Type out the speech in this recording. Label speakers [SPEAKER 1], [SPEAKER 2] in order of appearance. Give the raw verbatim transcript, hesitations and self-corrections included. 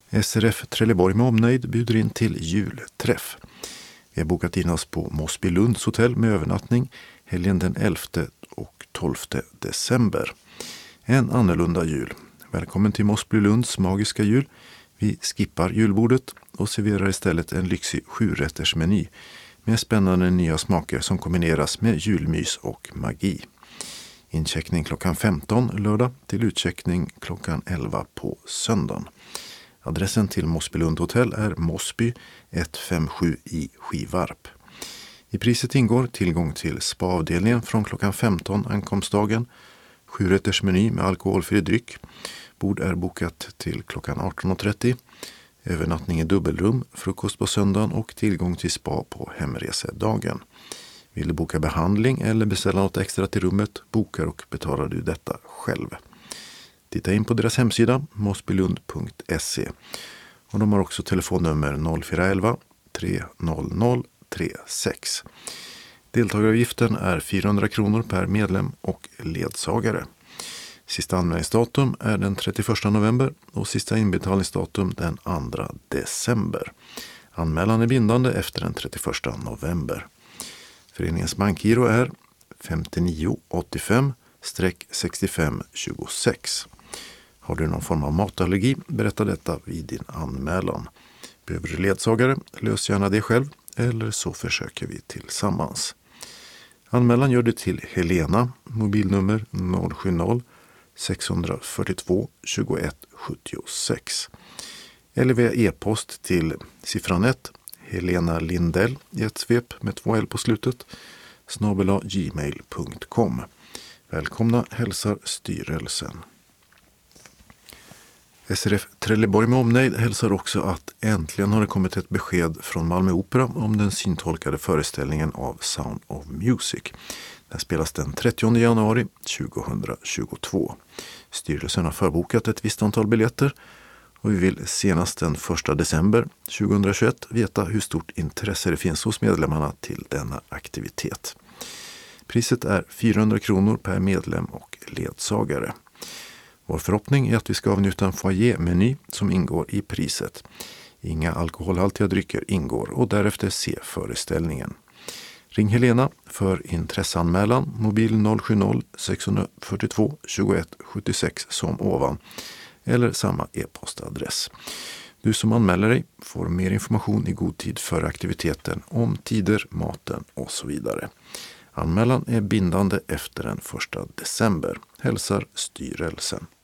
[SPEAKER 1] S R F Trelleborg med omnejd bjuder in till julträff. Vi har bokat in oss på Mosbylunds hotell med övernattning helgen den elfte och tolfte december. En annorlunda jul. Välkommen till Mosbylunds magiska jul. Vi skippar julbordet och serverar istället en lyxig sjurättersmeny med spännande nya smaker som kombineras med julmys och magi. Incheckning klockan femton lördag till utcheckning klockan elva på söndagen. Adressen till Mosbylund hotell är Mosby ett fem sju i Skivarp. I priset ingår tillgång till spa-avdelningen från klockan femton ankomstdagen, sjurättersmeny med alkoholfri dryck. Bord är bokat till klockan arton och trettio. Övernattning i dubbelrum, frukost på söndagen och tillgång till spa på hemresedagen. Vill du boka behandling eller beställa något extra till rummet, bokar och betalar du detta själv. Titta in på deras hemsida mosbylund punkt se och de har också telefonnummer noll fyra ett ett tre noll noll tre sex. Deltagaravgiften är fyrahundra kronor per medlem och ledsagare. Sista anmälningsdatum är den trettioförsta november och sista inbetalningsdatum den andra december. Anmälan är bindande efter den trettioförsta november. Föreningens bankgiro är femtionio åttiofem sextiofem tjugosex. Har du någon form av matallergi, berätta detta vid din anmälan. Behöver du ledsagare, lös gärna det själv eller så försöker vi tillsammans. Anmälan gör du till Helena, mobilnummer noll sju noll sex fyra två tjugoett sjuttiosex. Eller via e-post till siffran ett Helena Lindell i ett svep med två L på slutet snabel-a gmail punkt com. Välkomna hälsar styrelsen. S R F Trelleborg med omnejd hälsar också att äntligen har det kommit ett besked från Malmö Opera om den syntolkade föreställningen av Sound of Music. Den spelas den trettionde januari tjugohundratjugotvå. Styrelsen har förbokat ett visst antal biljetter och vi vill senast den första december tjugohundratjugoett veta hur stort intresse det finns hos medlemmarna till denna aktivitet. Priset är fyrahundra kronor per medlem och ledsagare. Vår förhoppning är att vi ska avnjuta en foyer-meny som ingår i priset. Inga alkoholhaltiga drycker ingår och därefter se föreställningen. Ring Helena för intresseanmälan mobil noll sju noll sex fyra två tjugoett sjuttiosex som ovan eller samma e-postadress. Du som anmäler dig får mer information i god tid före aktiviteten om tider, maten och så vidare. Anmälan är bindande efter den första december. Hälsar styrelsen.